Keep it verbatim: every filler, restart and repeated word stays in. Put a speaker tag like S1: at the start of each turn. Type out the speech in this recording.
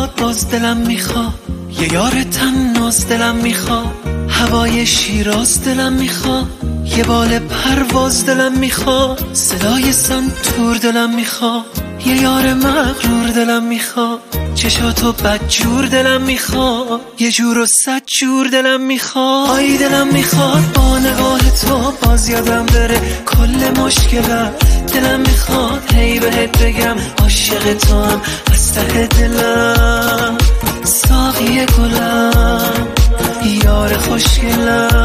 S1: میخواد، باز دلم میخواد یه یار تناز، دلم میخواد هوای شیراز، دلم میخواد یه بال پرواز، دلم میخواد صدای سنتور، دلم میخواد یه یار مغرور، دلم میخواد چشاتو بدجور، دلم میخواد یه جور و صد جور، دلم میخواد آی دلم میخواد با نگاه تو باز یادم بره کل مشکلم، دلم میخواد هی بهت بگم عاشق تو هم از ته دلم، ساقی گلم یار خوشگلم.